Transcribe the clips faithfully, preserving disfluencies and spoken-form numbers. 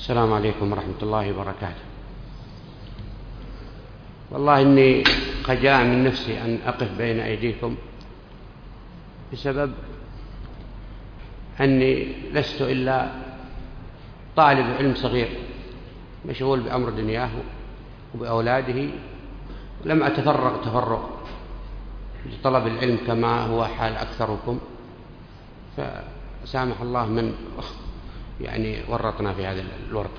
السلام عليكم ورحمة الله وبركاته. والله إني قد جاء من نفسي أن أقف بين أيديكم بسبب أني لست إلا طالب علم صغير مشغول بأمر دنياه وبأولاده، لم أتفرغ تفرغ لطلب العلم كما هو حال أكثركم، فسامح الله من يعني ورطنا في هذا الورط.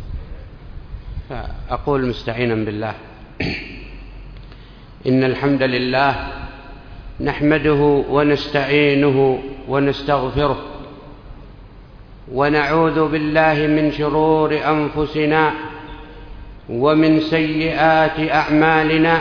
فأقول مستعينا بالله: إن الحمد لله نحمده ونستعينه ونستغفره، ونعوذ بالله من شرور أنفسنا ومن سيئات أعمالنا.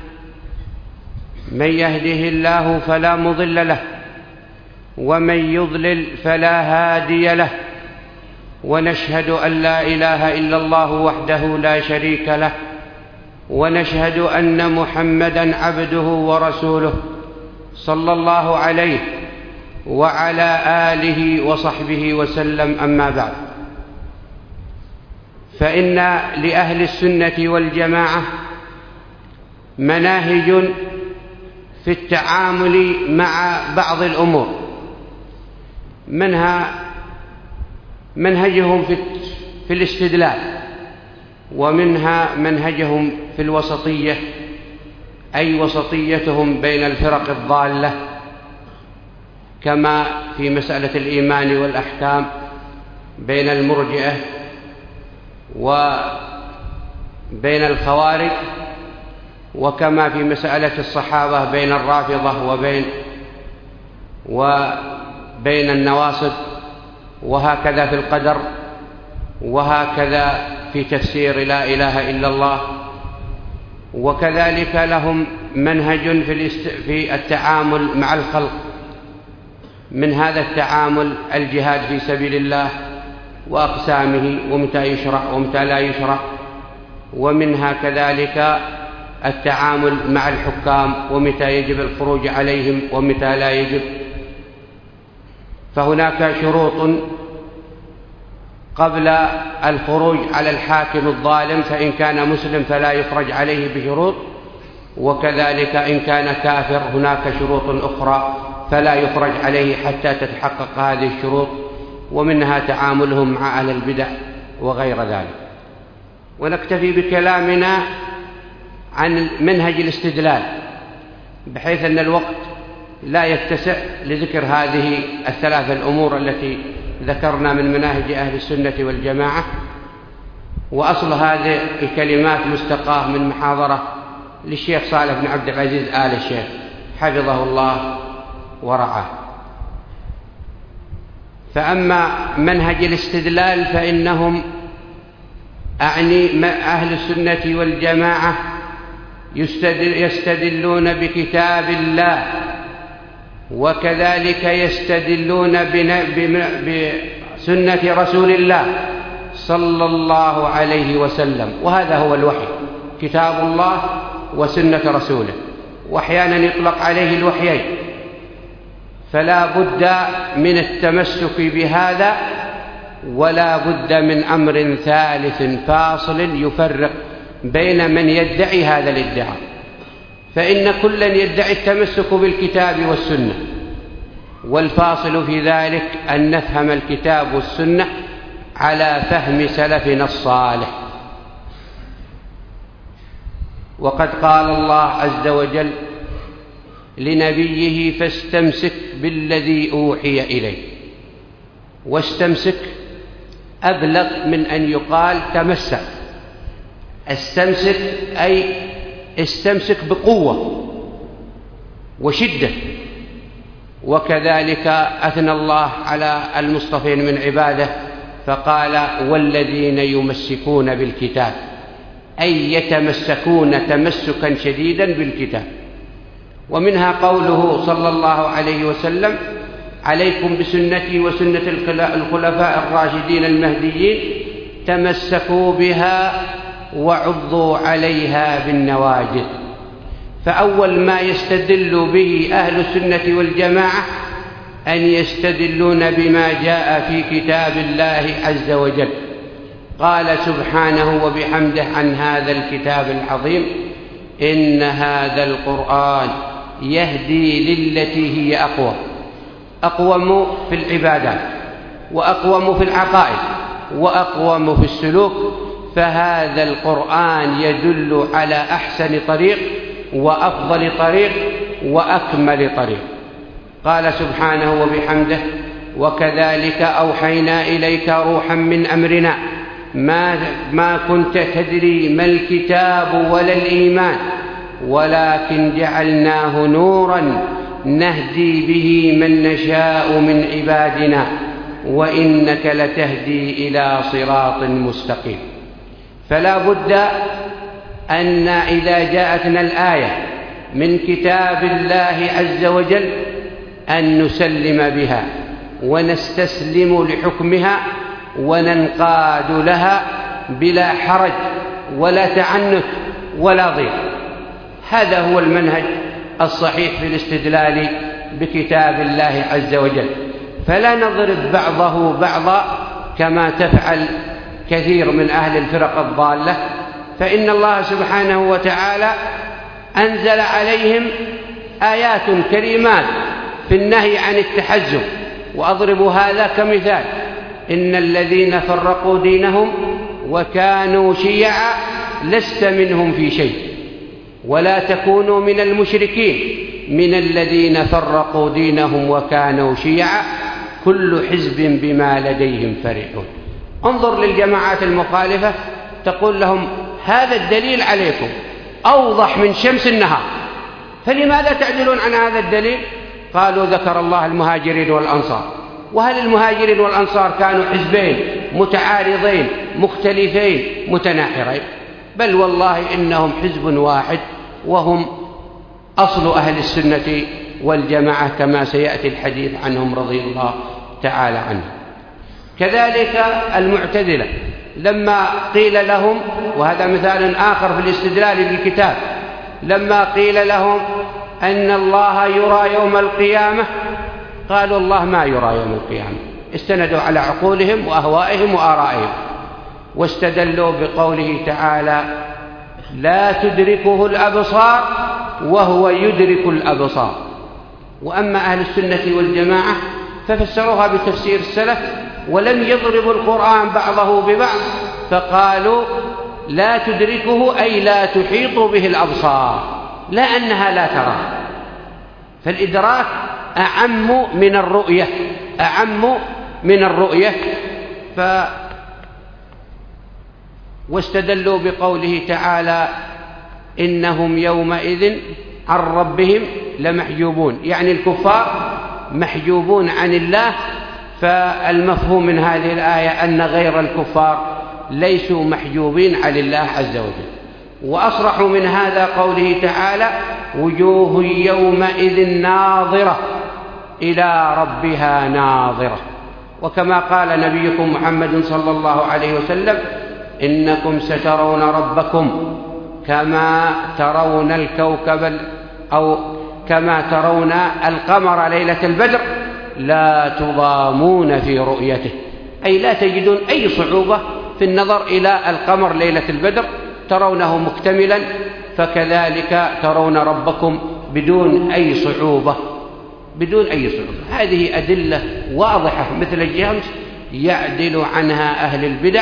من يهده الله فلا مضل له، ومن يضلل فلا هادي له، ونشهد أن لا إله إلا الله وحده لا شريك له، ونشهد أن محمدًا عبده ورسوله صلى الله عليه وعلى آله وصحبه وسلم. أما بعد، فإن لأهل السنة والجماعة مناهج في التعامل مع بعض الأمور، منها منهجهم في الاستدلال، ومنها منهجهم في الوسطية، أي وسطيتهم بين الفرق الضالة، كما في مسألة الإيمان والأحكام بين المرجئة وبين الخوارج، وكما في مسألة الصحابة بين الرافضة وبين وبين النواصب، وهكذا في القدر، وهكذا في تفسير لا إله إلا الله. وكذلك لهم منهج في التعامل مع الخلق، من هذا التعامل الجهاد في سبيل الله وأقسامه، ومتى يشرع ومتى لا يشرع، ومنها كذلك التعامل مع الحكام، ومتى يجب الخروج عليهم ومتى لا يجب. فهناك شروط قبل الخروج على الحاكم الظالم، فإن كان مسلم فلا يخرج عليه بشروط، وكذلك إن كان كافر هناك شروط أخرى فلا يخرج عليه حتى تتحقق هذه الشروط، ومنها تعاملهم مع أهل البدع وغير ذلك. ونكتفي بكلامنا عن منهج الاستدلال، بحيث أن الوقت لا يتسع لذكر هذه الثلاث الأمور التي ذكرنا من مناهج أهل السنة والجماعة. وأصل هذه الكلمات مستقاة من محاضرة للشيخ صالح بن عبد العزيز آل الشيخ حفظه الله ورعاه. فأما منهج الاستدلال فإنهم أعني أهل السنة والجماعة يستدلون بكتاب الله، وكذلك يستدلون بسنة رسول الله صلى الله عليه وسلم، وهذا هو الوحي، كتاب الله وسنة رسوله، وأحيانا يطلق عليه الوحيين. فلا بد من التمسك بهذا، ولا بد من أمر ثالث فاصل يفرق بين من يدعي هذا الادعاء، فإن كلا يدعي التمسك بالكتاب والسنة، والفاصل في ذلك أن نفهم الكتاب والسنة على فهم سلفنا الصالح. وقد قال الله عز وجل لنبيه: فاستمسك بالذي أوحي إليك. واستمسك أبلغ من أن يقال تمسك. استمسك أي استمسك بقوة وشدة. وكذلك أثنى الله على المصطفين من عباده فقال: والذين يمسكون بالكتاب، أي يتمسكون تمسكا شديدا بالكتاب. ومنها قوله صلى الله عليه وسلم: عليكم بسنتي وسنة الخلفاء الراشدين المهديين، تمسكوا بها وعضوا عليها بالنواجذ. فأول ما يستدل به أهل السنة والجماعة أن يستدلون بما جاء في كتاب الله عز وجل، قال سبحانه وبحمده عن هذا الكتاب العظيم: إن هذا القرآن يهدي للتي هي أقوى، أقوم في العبادات، وأقوم في العقائد، وأقوم في السلوك. فهذا القرآن يدل على أحسن طريق وأفضل طريق وأكمل طريق. قال سبحانه وبحمده: وكذلك أوحينا إليك روحا من أمرنا ما, ما كنت تدري ما الكتاب ولا الإيمان ولكن جعلناه نورا نهدي به من نشاء من عبادنا وإنك لتهدي إلى صراط مستقيم. فلا بد أن إذا جاءتنا الآية من كتاب الله عز وجل أن نسلم بها ونستسلم لحكمها وننقاد لها بلا حرج ولا تعنت ولا ضيق. هذا هو المنهج الصحيح في الاستدلال بكتاب الله عز وجل، فلا نضرب بعضه بعضا كما تفعل كثير من أهل الفرق الضالة. فإن الله سبحانه وتعالى أنزل عليهم آيات كريمات في النهي عن التحزب، وأضرب هذا كمثال: إن الذين فرقوا دينهم وكانوا شيعا لست منهم في شيء ولا تكونوا من المشركين من الذين فرقوا دينهم وكانوا شيعا كل حزب بما لديهم فرحون. انظر للجماعات المخالفة تقول لهم: هذا الدليل عليكم أوضح من شمس النهار، فلماذا تعدلون عن هذا الدليل؟ قالوا: ذكر الله المهاجرين والأنصار. وهل المهاجرين والأنصار كانوا حزبين متعارضين مختلفين متناحرين؟ بل والله إنهم حزب واحد، وهم أصل أهل السنة والجماعة كما سيأتي الحديث عنهم رضي الله تعالى عنهم. كذلك المعتزلة لما قيل لهم، وهذا مثال آخر في الاستدلال بالكتاب، لما قيل لهم أن الله يرى يوم القيامة قالوا: الله ما يرى يوم القيامة. استندوا على عقولهم وأهوائهم وآرائهم، واستدلوا بقوله تعالى: لا تدركه الأبصار وهو يدرك الأبصار. وأما أهل السنة والجماعة ففسروها بتفسير السلف، ولم يضربوا القرآن بعضه ببعض، فقالوا: لا تدركه أي لا تحيط به الأبصار، لا أنها لا ترى. فالإدراك أعم من الرؤية، أعم من الرؤية. ف واستدلوا بقوله تعالى: إنهم يومئذ عن ربهم لمحجوبون، يعني الكفار محجوبون عن الله. فالمفهوم من هذه الآية أن غير الكفار ليسوا محجوبين عن الله عز وجل. وأصرحوا من هذا قوله تعالى: وجوه يومئذ ناظرة إلى ربها ناظرة. وكما قال نبيكم محمد صلى الله عليه وسلم: إنكم سترون ربكم كما ترون الكوكب أو كما ترون القمر ليلة البدر لا تضامون في رؤيته، أي لا تجدون أي صعوبة في النظر إلى القمر ليلة البدر، ترونه مكتملا، فكذلك ترون ربكم بدون أي صعوبة، بدون أي صعوبة. هذه أدلة واضحة مثل الشمس يعدل عنها أهل البدع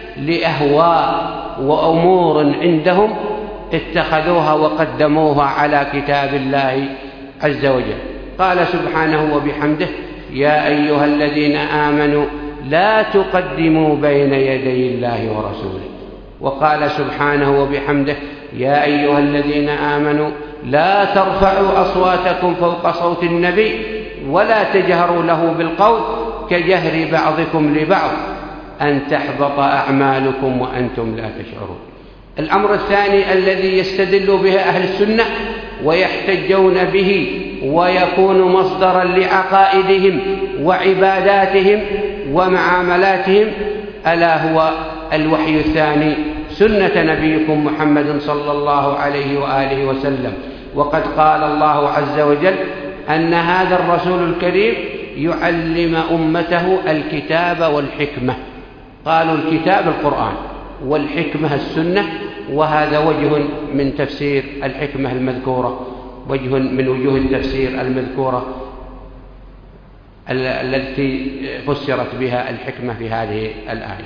لأهواء وأمور عندهم اتخذوها وقدموها على كتاب الله عز وجل. قال سبحانه وبحمده: يا أيها الذين آمنوا لا تقدموا بين يدي الله ورسوله. وقال سبحانه وبحمده: يا أيها الذين آمنوا لا ترفعوا أصواتكم فوق صوت النبي ولا تجهروا له بالقول كجهر بعضكم لبعض أن تحبط أعمالكم وأنتم لا تشعرون. الأمر الثاني الذي يستدل به أهل السنة ويحتجون به ويكون مصدرا لعقائدهم وعباداتهم ومعاملاتهم ألا هو الوحي الثاني، سنة نبيكم محمد صلى الله عليه وآله وسلم. وقد قال الله عز وجل أن هذا الرسول الكريم يعلم أمته الكتاب والحكمة، قالوا الكتاب القرآن والحكمة السنة، وهذا وجه من تفسير الحكمة المذكورة، وجه من وجوه التفسير المذكورة التي فسرت بها الحكمة في هذه الآية.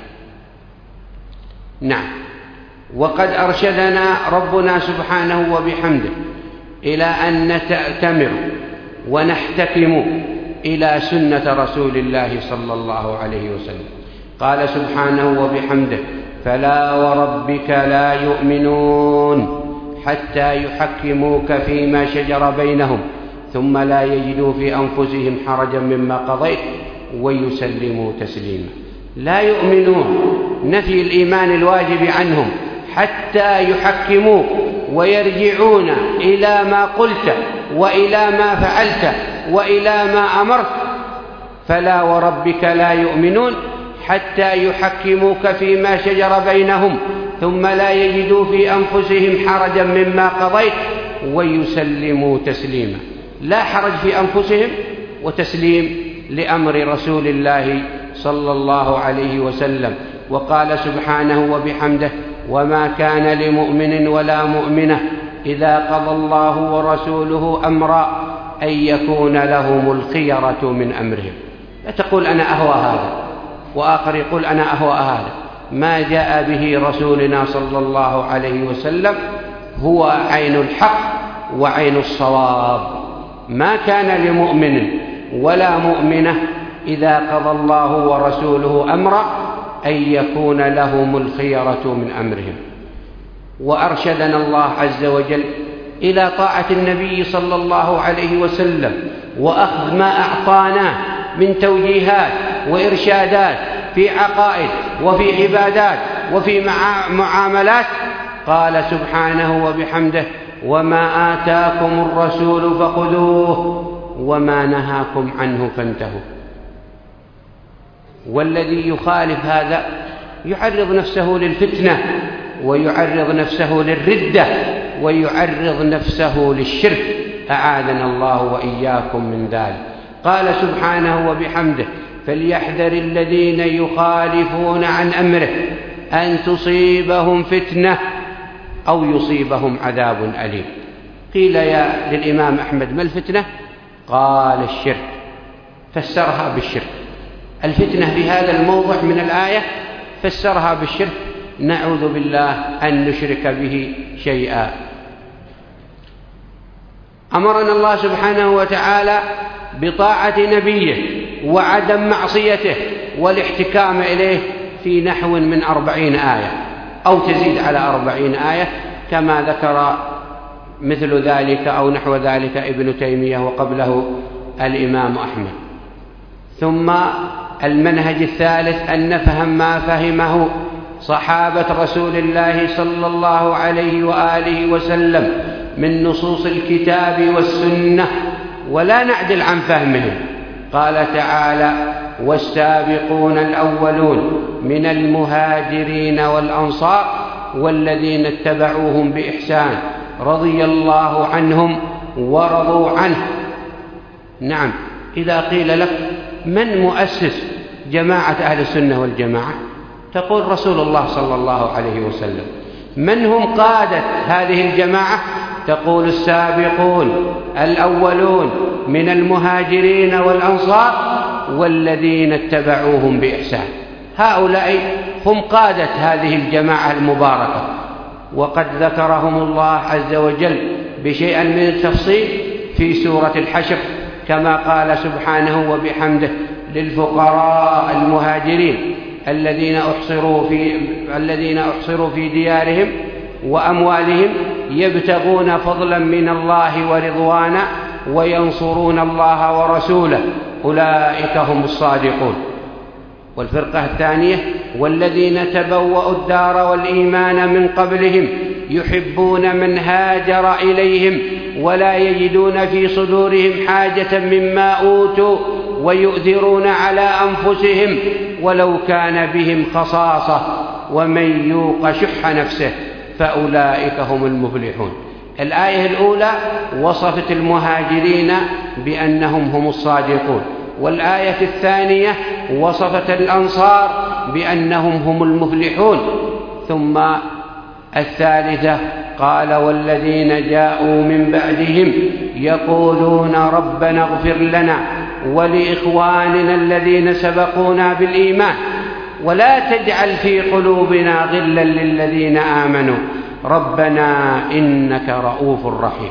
نعم. وقد أرشدنا ربنا سبحانه وبحمده إلى أن نتأتمر ونحتكم إلى سنة رسول الله صلى الله عليه وسلم. قال سبحانه وبحمده: فلا وربك لا يؤمنون حتى يحكموك فيما شجر بينهم ثم لا يجدوا في أنفسهم حرجا مما قضيت ويسلموا تسليما. لا يؤمنون، نفي الإيمان الواجب عنهم، حتى يحكموك ويرجعون إلى ما قلت وإلى ما فعلت وإلى ما أمرت. فلا وربك لا يؤمنون حتى يحكموك فيما شجر بينهم ثم لا يجدوا في أنفسهم حرجا مما قضيت ويسلموا تسليما. لا حرج في أنفسهم، وتسليم لأمر رسول الله صلى الله عليه وسلم. وقال سبحانه وبحمده: وما كان لمؤمن ولا مؤمنة إذا قضى الله ورسوله أمرا أن يكون لهم الخيرة من أمرهم. لا تقول أنا أهوى هذا، وآخر يقول أنا أهوى هذا. ما جاء به رسولنا صلى الله عليه وسلم هو عين الحق وعين الصواب. ما كان لمؤمن ولا مؤمنة إذا قضى الله ورسوله أمرا أن يكون لهم الخيرة من أمرهم. وأرشدنا الله عز وجل إلى طاعة النبي صلى الله عليه وسلم وأخذ ما أعطاناه من توجيهات وإرشادات في عقائد وفي عبادات وفي معاملات. قال سبحانه وبحمده: وما آتاكم الرسول فخذوه وما نهاكم عنه فانتهوا. والذي يخالف هذا يعرض نفسه للفتنة، ويعرض نفسه للردة، ويعرض نفسه للشرك، أعاذنا الله وإياكم من ذلك. قال سبحانه وبحمده: فليحذر الذين يخالفون عن أمره أن تصيبهم فتنة أو يصيبهم عذاب أليم. قيل يا للإمام أحمد: ما الفتنة؟ قال: الشرك. فسرها بالشرك. الفتنة في هذا الموضع من الآية فسرها بالشرك، نعوذ بالله أن نشرك به شيئا. أمرنا الله سبحانه وتعالى بطاعة نبيه وعدم معصيته والاحتكام إليه في نحو من أربعين آية أو تزيد على أربعين آية، كما ذكر مثل ذلك أو نحو ذلك ابن تيمية وقبله الإمام أحمد. ثم المنهج الثالث أن نفهم ما فهمه صحابة رسول الله صلى الله عليه وآله وسلم من نصوص الكتاب والسنة ولا نعدل عن فهمهم. قال تعالى: والسابقون الأولون من المهاجرين والأنصار والذين اتبعوهم بإحسان رضي الله عنهم ورضوا عنه. نعم. إذا قيل لك: من مؤسس جماعة أهل السنة والجماعة؟ تقول: رسول الله صلى الله عليه وسلم. من هم قادة هذه الجماعة؟ تقول: السابقون الأولون من المهاجرين والأنصار والذين اتبعوهم بإحسان. هؤلاء هم قادة هذه الجماعة المباركة، وقد ذكرهم الله عز وجل بشيء من التفصيل في سورة الحشر، كما قال سبحانه وبحمده: للفقراء المهاجرين الذين أحصروا في الذين أحصروا في ديارهم وأموالهم يبتغون فضلا من الله ورضوانا وينصرون الله ورسوله أولئك هم الصادقون. والفرقة الثانية: والذين تبوأوا الدار والإيمان من قبلهم يحبون من هاجر إليهم ولا يجدون في صدورهم حاجة مما أوتوا ويؤثرون على أنفسهم ولو كان بهم خصاصة ومن يوق شح نفسه فأولئك هم المفلحون. الآية الأولى وصفت المهاجرين بأنهم هم الصادقون، والآية الثانية وصفت الأنصار بأنهم هم المفلحون. ثم الثالثة قال والذين جاءوا من بعدهم يقولون ربنا اغفر لنا ولإخواننا الذين سبقونا بالإيمان ولا تجعل في قلوبنا غلا للذين آمنوا ربنا إنك رؤوف رحيم.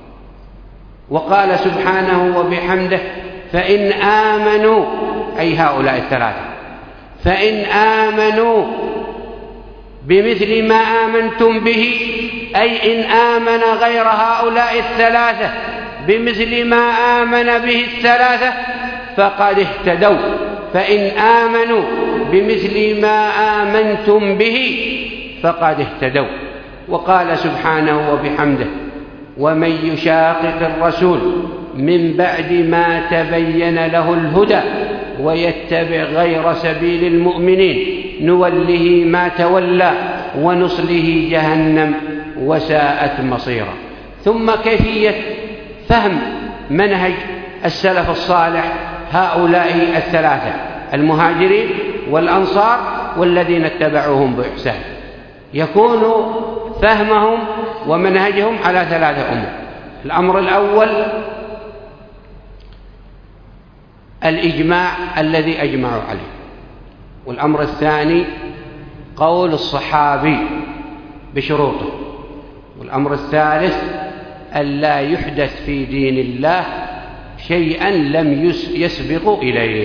وقال سبحانه وبحمده فإن آمنوا، أي هؤلاء الثلاثة، فإن آمنوا بمثل ما آمنتم به، أي إن آمن غير هؤلاء الثلاثة بمثل ما آمن به الثلاثة فقد اهتدوا. فإن آمنوا بمثل ما آمنتم به فقد اهتدوا. وقال سبحانه وبحمده ومن يشاقق الرسول من بعد ما تبين له الهدى ويتبع غير سبيل المؤمنين نوله ما تولى ونصله جهنم وساءت مصيرا. ثم كيفية فهم منهج السلف الصالح هؤلاء الثلاثة المهاجرين والأنصار والذين اتبعوهم بإحسان، يكون فهمهم ومنهجهم على ثلاثة أمور. الأمر الأول الإجماع الذي أجمعوا عليه، والأمر الثاني قول الصحابي بشروطه، والأمر الثالث ألا يحدث في دين الله شيئا لم يسبق إليه.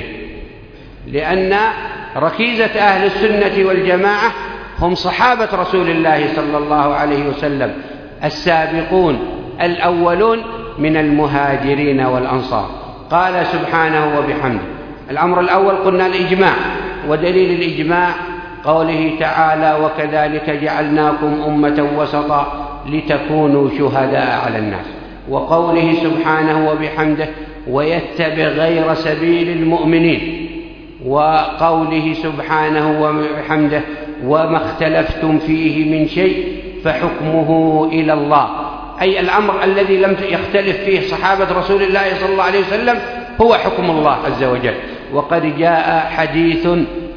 لأن ركيزة أهل السنة والجماعة هم صحابة رسول الله صلى الله عليه وسلم السابقون الأولون من المهاجرين والأنصار. قال سبحانه وبحمده الأمر الأول قلنا الإجماع، ودليل الإجماع قوله تعالى وكذلك جعلناكم أمة وسطا لتكونوا شهداء على الناس، وقوله سبحانه وبحمده ويتبع غير سبيل المؤمنين، وقوله سبحانه وبحمده وما اختلفتم فيه من شيء فحكمه إلى الله، أي الأمر الذي لم يختلف فيه صحابة رسول الله صلى الله عليه وسلم هو حكم الله عز وجل. وقد جاء حديث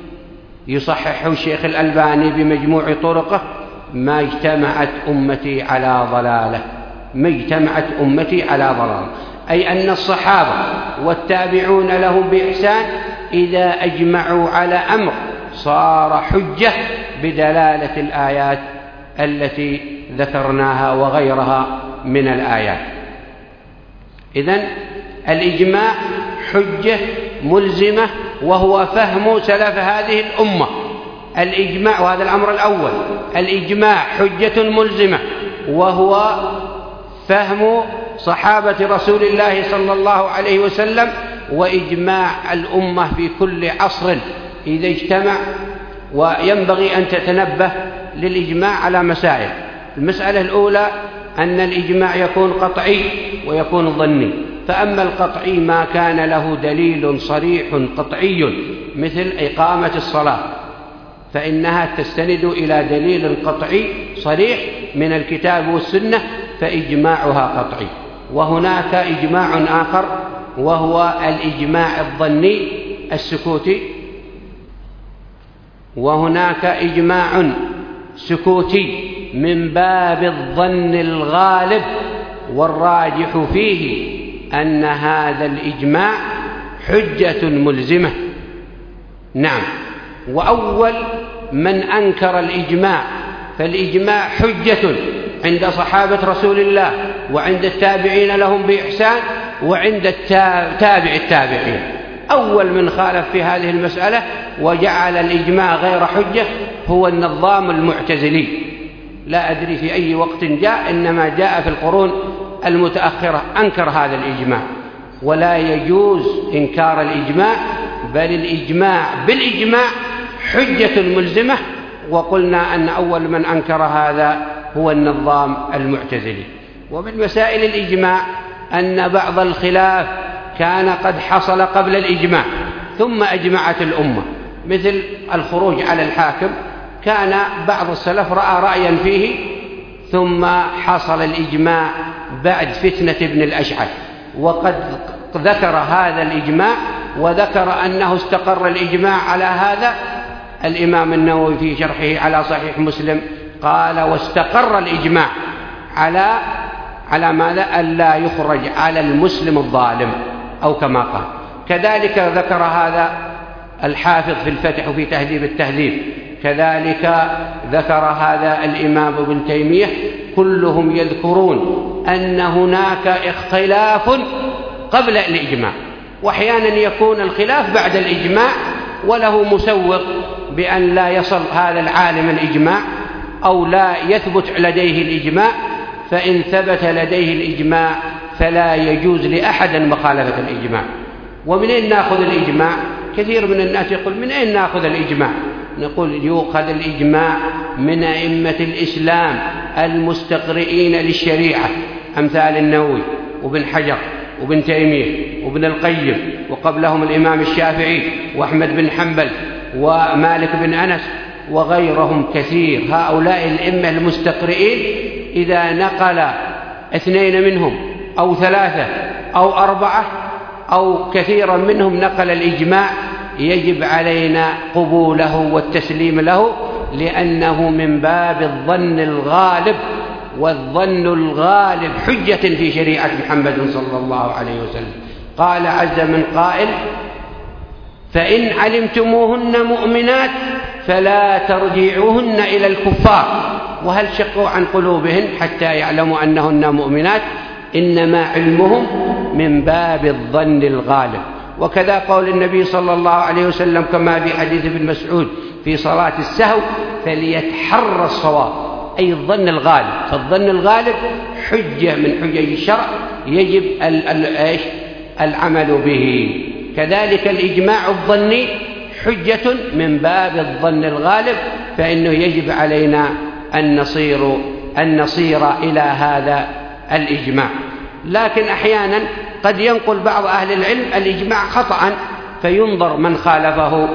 يصححه الشيخ الألباني بمجموع طرقه ما اجتمعت أمتي على ضلالة، ما اجتمعت أمتي على ضلالة، أي أن الصحابة والتابعون لهم بإحسان إذا أجمعوا على أمر صار حجة بدلالة الآيات التي ذكرناها وغيرها من الآيات. إذن الإجماع حجة ملزمة، وهو فهم سلف هذه الأمة. الإجماع، وهذا الأمر الأول، الإجماع حجة ملزمة وهو فهم صحابة رسول الله صلى الله عليه وسلم، وإجماع الأمة في كل عصر إذا اجتمع. وينبغي أن تتنبه للإجماع على مسائل. المسألة الأولى أن الإجماع يكون قطعي ويكون ظني. فأما القطعي ما كان له دليل صريح قطعي مثل إقامة الصلاة فإنها تستند إلى دليل قطعي صريح من الكتاب والسنة فإجماعها قطعي. وهناك إجماع آخر وهو الإجماع الظني السكوتي، وهناك إجماع سكوتي من باب الظن الغالب، والراجح فيه أن هذا الإجماع حجة ملزمة. نعم. وأول من أنكر الإجماع فالإجماع حجة عند صحابة رسول الله وعند التابعين لهم بإحسان وعند تابع التابعين. أول من خالف في هذه المسألة وجعل الإجماع غير حجة هو النظام المعتزلي، لا أدري في أي وقت جاء، إنما جاء في القرون المتأخرة أنكر هذا الإجماع. ولا يجوز إنكار الإجماع، بل الإجماع بالإجماع حجة ملزمة. وقلنا أن أول من أنكر هذا هو النظام المعتزلي. ومن مسائل الإجماع أن بعض الخلاف كان قد حصل قبل الإجماع ثم أجمعت الأمة، مثل الخروج على الحاكم، كان بعض السلف رأى رأيا فيه ثم حصل الإجماع بعد فتنة ابن الأشعث، وقد ذكر هذا الإجماع وذكر أنه استقر الإجماع على هذا الإمام النووي في شرحه على صحيح مسلم قال: واستقر الإجماع على على ماذا؟ ألا يخرج على المسلم الظالم، أو كما قال. كذلك ذكر هذا الحافظ في الفتح وفي تهذيب التهذيب، كذلك ذكر هذا الإمام ابن تيمية، كلهم يذكرون أن هناك اختلاف قبل الإجماع، وأحيانا يكون الخلاف بعد الإجماع، وله مسوغ بأن لا يصل هذا العالم الإجماع أو لا يثبت لديه الإجماع، فإن ثبت لديه الإجماع فلا يجوز لأحد مخالفة الإجماع. ومن أين نأخذ الإجماع؟ كثير من الناس يقول: من أين نأخذ الإجماع؟ نقول: يؤخذ الإجماع من أئمة الإسلام المستقرئين للشريعة، أمثال النووي وابن حجر وابن تيمية وابن القيم، وقبلهم الإمام الشافعي وأحمد بن حنبل ومالك بن أنس وغيرهم كثير. هؤلاء الأئمة المستقرئين إذا نقل اثنين منهم أو ثلاثة أو أربعة أو كثيرا منهم نقل الإجماع، يجب علينا قبوله والتسليم له، لأنه من باب الظن الغالب، والظن الغالب حجة في شريعة محمد صلى الله عليه وسلم. قال عز من قائل: فإن علمتموهن مؤمنات فلا ترجعوهن إلى الكفار. وهل شقوا عن قلوبهن حتى يعلموا أنهن مؤمنات؟ إنما علمهم من باب الظن الغالب. وكذا قول النبي صلى الله عليه وسلم كما في حديث ابن مسعود في صلاة السهو: فليتحرى الصواب، أي الظن الغالب. فالظن الغالب حجة من حجج الشرع يجب العمل به. كذلك الإجماع الظني حجة من باب الظن الغالب، فإنه يجب علينا أن نصير, أن نصير إلى هذا الإجماع. لكن أحيانا قد ينقل بعض أهل العلم الإجماع خطأ، فينظر من خالفه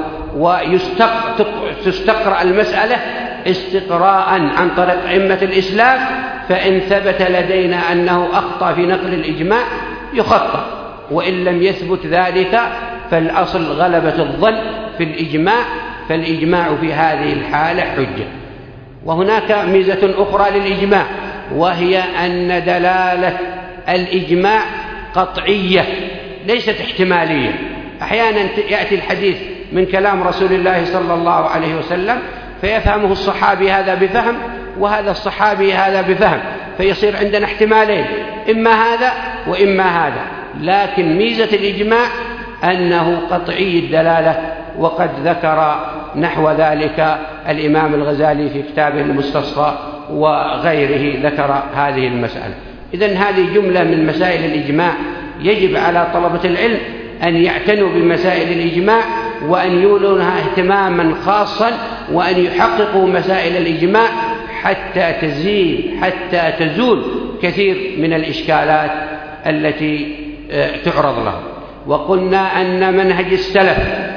ويستقرأ المسألة استقراء عن طريق أئمة الإسلام، فإن ثبت لدينا أنه أخطأ في نقل الإجماع يخطأ، وإن لم يثبت ذلك فالأصل غلبة الظن في الإجماع، فالإجماع في هذه الحالة حجة. وهناك ميزة أخرى للإجماع، وهي أن دلالة الإجماع قطعية ليست احتمالية. أحيانا يأتي الحديث من كلام رسول الله صلى الله عليه وسلم فيفهمه الصحابي هذا بفهم، وهذا الصحابي هذا بفهم، فيصير عندنا احتمالين، إما هذا وإما هذا. لكن ميزة الإجماع أنه قطعي الدلالة، وقد ذكر نحو ذلك الإمام الغزالي في كتابه المستصفى وغيره ذكر هذه المسألة. إذن هذه جملة من مسائل الإجماع، يجب على طلبة العلم أن يعتنوا بمسائل الإجماع وأن يولونها اهتماما خاصا، وأن يحققوا مسائل الإجماع حتى تزيل حتى تزول كثير من الإشكالات التي تعرض لهم. وقلنا أن منهج السلف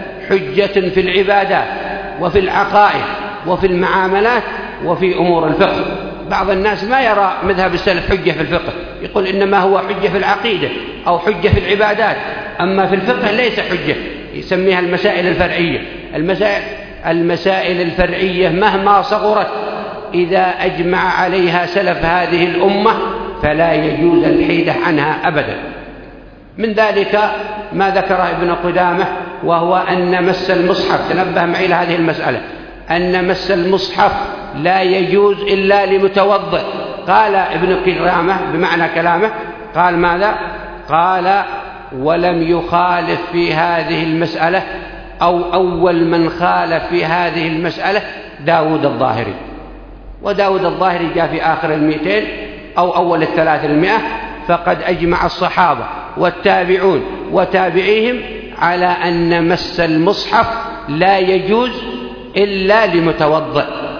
حجة في العبادات وفي العقائد وفي المعاملات وفي أمور الفقه. بعض الناس ما يرى مذهب السلف حجة في الفقه، يقول إنما هو حجة في العقيدة أو حجة في العبادات، أما في الفقه ليس حجة، يسميها المسائل الفرعية. المسائل, المسائل الفرعية مهما صغرت إذا أجمع عليها سلف هذه الأمة فلا يجوز الحيدة عنها أبدا. من ذلك ما ذكر ابن قدامة، وهو أن مس المصحف، تنبه معي لهذه المسألة، أن مس المصحف لا يجوز إلا لمتوضئ. قال ابن قدامة بمعنى كلامه، قال ماذا؟ قال: ولم يخالف في هذه المسألة، أو أول من خالف في هذه المسألة داود الظاهري. وداود الظاهري جاء في آخر المئتين أو أول الثلاث المئة، فقد أجمع الصحابة والتابعون وتابعيهم على أن مس المصحف لا يجوز إلا لمتوضئ،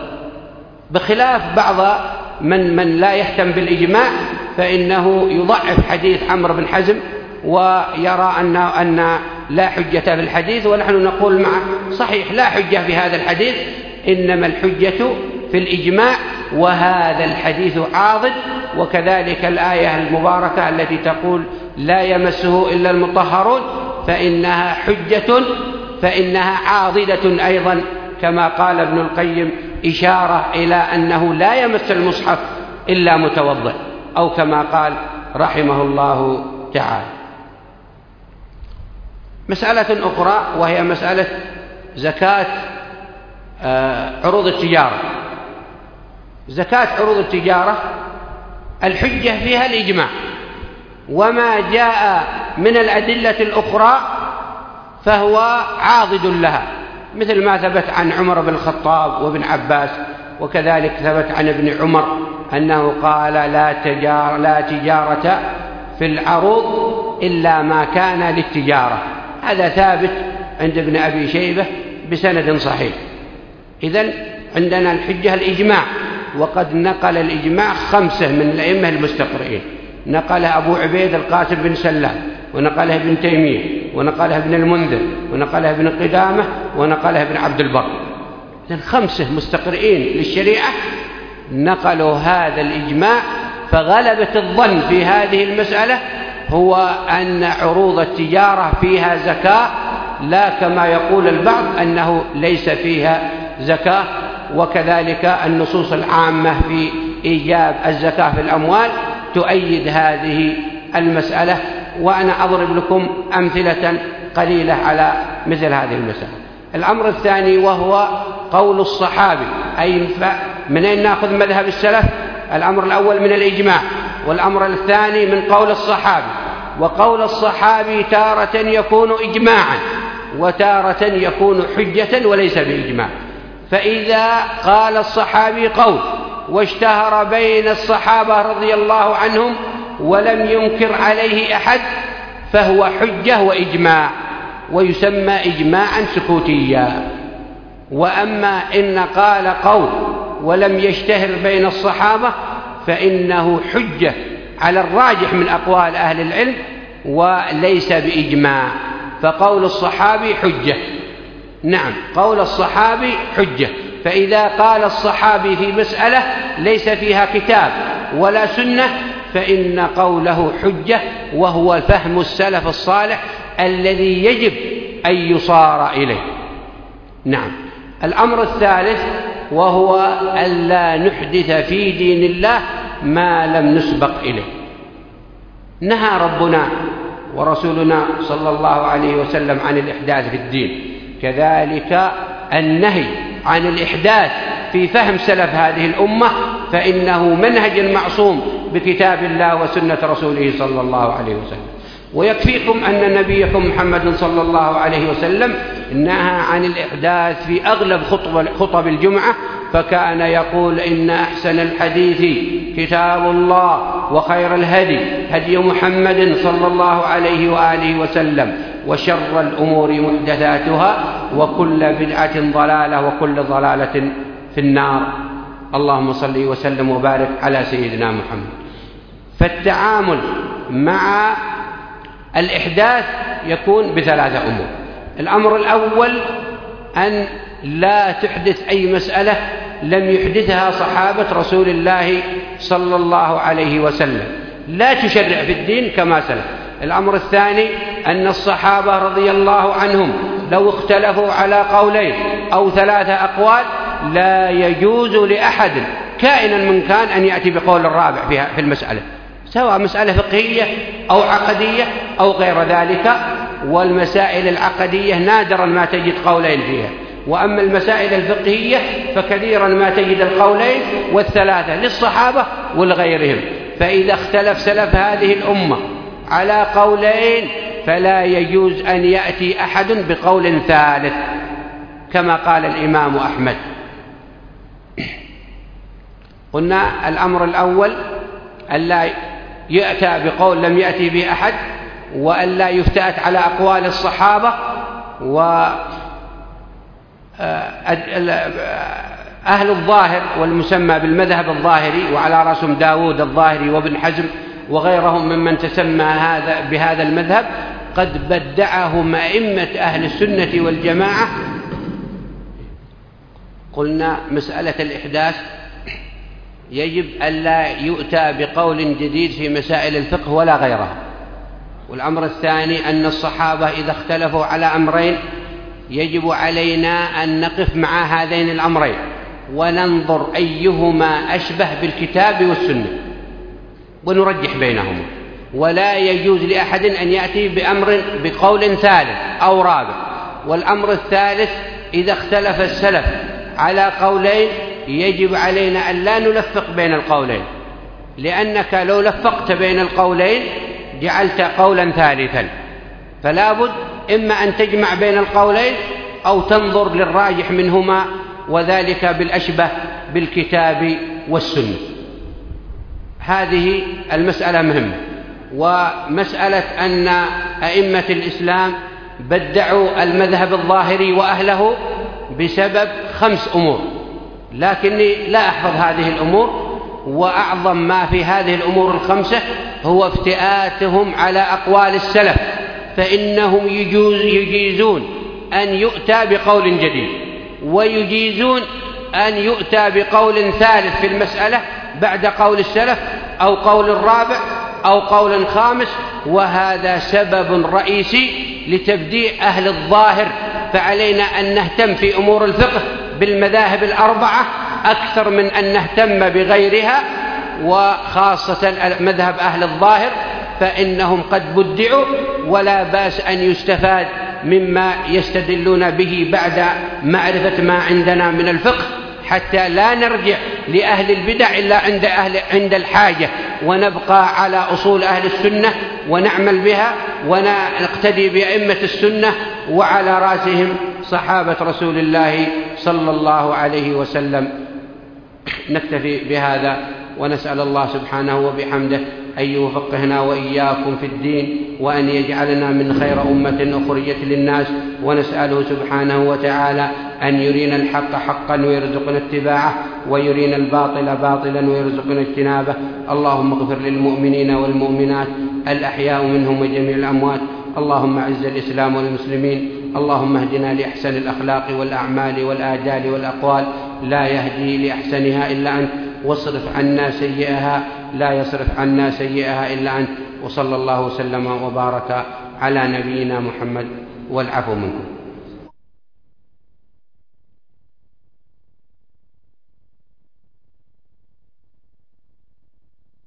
بخلاف بعض من من لا يهتم بالإجماع، فإنه يضعف حديث عمرو بن حزم ويرى أن أن لا حجة في الحديث، ونحن نقول معه صحيح لا حجة في هذا الحديث، إنما الحجة في الإجماع، وهذا الحديث عاضد. وكذلك الآية المباركة التي تقول: لا يمسه إلا المطهرون، فإنها حجة، فإنها عاضدة أيضا كما قال ابن القيم إشارة إلى أنه لا يمس المصحف إلا متوضئ، أو كما قال رحمه الله تعالى. مسألة أخرى وهي مسألة زكاة عروض التجارة. زكاة عروض التجارة الحجة فيها الإجماع، وما جاء من الأدلة الأخرى فهو عاضد لها، مثل ما ثبت عن عمر بن الخطاب وابن عباس، وكذلك ثبت عن ابن عمر أنه قال لا تجارة, لا تجارة في العروض إلا ما كان للتجارة. هذا ثابت عند ابن أبي شيبة بسند صحيح. إذن عندنا الحجة الإجماع، وقد نقل الإجماع خمسة من الأئمة المستقرئين. نقله أبو عبيد القاسم بن سلام، ونقله ابن تيمية، ونقله ابن المنذر، ونقله ابن قدامة، ونقله ابن عبد البر. إذن خمسة مستقرئين للشريعة نقلوا هذا الإجماع. فغلبة الظن في هذه المسألة هو أن عروض التجارة فيها زكاة، لا كما يقول البعض أنه ليس فيها زكاة. وكذلك النصوص العامة في إيجاب الزكاة في الأموال تؤيد هذه المسألة، وأنا أضرب لكم أمثلة قليلة على مثل هذه المسألة. الأمر الثاني وهو قول الصحابي، أي من أين نأخذ مذهب السلف؟ الأمر الأول من الإجماع، والأمر الثاني من قول الصحابي. وقول الصحابي تارة يكون إجماعا، وتارة يكون حجة وليس بإجماع. فإذا قال الصحابي قول واشتهر بين الصحابة رضي الله عنهم ولم ينكر عليه أحد فهو حجة وإجماع، ويسمى إجماعا سكوتيا. وأما إن قال قول ولم يشتهر بين الصحابة فإنه حجة على الراجح من أقوال أهل العلم وليس بإجماع. فقول الصحابي حجة، نعم قول الصحابي حجة. فإذا قال الصحابي في مسألة ليس فيها كتاب ولا سنة فإن قوله حجة، وهو فهم السلف الصالح الذي يجب أن يصار إليه. نعم. الأمر الثالث وهو ألا نحدث في دين الله ما لم نسبق إليه. نهى ربنا ورسولنا صلى الله عليه وسلم عن الإحداث في الدين، كذلك النهي عن الإحداث في فهم سلف هذه الأمة، فإنه منهج معصوم بكتاب الله وسنة رسوله صلى الله عليه وسلم. ويكفيكم أن نبيكم محمد صلى الله عليه وسلم نهى عن الإحداث في أغلب خطب, خطب الجمعة، فكان يقول إن أحسن الحديث كتاب الله، وخير الهدي هدي محمد صلى الله عليه وآله وسلم، وشر الأمور محدثاتها، وكل بدعة ضلالة، وكل ضلالة في النار. اللهم صل وسلم وبارك على سيدنا محمد. فالتعامل مع الإحداث يكون بثلاثة أمور. الأمر الأول أن لا تحدث أي مسألة لم يحدثها صحابة رسول الله صلى الله عليه وسلم، لا تشرع في الدين كما سلف. الأمر الثاني أن الصحابة رضي الله عنهم لو اختلفوا على قولين أو ثلاثة أقوال لا يجوز لأحد كائنا من كان أن يأتي بقول الرابع فيها في المسألة، سواء مسألة فقهية أو عقدية أو غير ذلك. والمسائل العقدية نادرا ما تجد قولين فيها، وأما المسائل الفقهية فكثيرا ما تجد القولين والثلاثة للصحابة ولغيرهم. فإذا اختلف سلف هذه الأمة على قولين فلا يجوز أن يأتي أحد بقول ثالث، كما قال الإمام أحمد. قلنا الأمر الأول ألا يأتى بقول لم يأتي به أحد، وألا يفتأت على أقوال الصحابة، وأهل الظاهر والمسمى بالمذهب الظاهري، وعلى رأسهم داود الظاهري وابن حزم وغيرهم ممن تسمى هذا بهذا المذهب، قد بدعهم أئمة أهل السنة والجماعة. قلنا مسألة الإحداث يجب ألا يؤتى بقول جديد في مسائل الفقه ولا غيرها. والأمر الثاني أن الصحابة إذا اختلفوا على أمرين يجب علينا أن نقف مع هذين الأمرين وننظر أيهما أشبه بالكتاب والسنة ونرجح بينهما، ولا يجوز لأحد أن يأتي بأمر بقول ثالث أو رابع. والأمر الثالث إذا اختلف السلف على قولين يجب علينا أن لا نلفق بين القولين، لأنك لو لفقت بين القولين جعلت قولا ثالثا، فلا بد إما أن تجمع بين القولين أو تنظر للراجح منهما، وذلك بالأشبه بالكتاب والسنة. هذه المسألة مهمة. ومسألة أن أئمة الإسلام بدعوا المذهب الظاهري وأهله بسبب خمس أمور، لكني لا أحفظ هذه الأمور، وأعظم ما في هذه الأمور الخمسة هو افتئاتهم على أقوال السلف، فإنهم يجوز يجيزون أن يؤتى بقول جديد، ويجيزون أن يؤتى بقول ثالث في المسألة بعد قول السلف، أو قول رابع أو قول خامس، وهذا سبب رئيسي لتبديع أهل الظاهر. فعلينا أن نهتم في أمور الفقه بالمذاهب الأربعة أكثر من أن نهتم بغيرها، وخاصة مذهب أهل الظاهر فإنهم قد بدعوا، ولا بأس أن يستفاد مما يستدلون به بعد معرفة ما عندنا من الفقه، حتى لا نرجع لأهل البدع إلا عند, أهل عند الحاجة، ونبقى على أصول أهل السنة ونعمل بها ونقتدي بأئمة السنة، وعلى رأسهم صحابة رسول الله صلى الله عليه وسلم. نكتفي بهذا، ونسأل الله سبحانه وبحمده أن يوفقنا وإياكم في الدين، وأن يجعلنا من خير أمة أخرجت للناس، ونسأله سبحانه وتعالى أن يرينا الحق حقا ويرزقنا اتباعه، ويرينا الباطل باطلا ويرزقنا اجتنابه. اللهم اغفر للمؤمنين والمؤمنات الأحياء منهم وجميع الأموات. اللهم أعز الإسلام والمسلمين. اللهم اهدنا لأحسن الأخلاق والأعمال والآجال والأقوال، لا يهدي لأحسنها إلا أنت، واصرف عنا سيئها لا يصرف عنا سيئها إلا أنت. وصلى الله وسلم وبارك على نبينا محمد، والعفو منكم.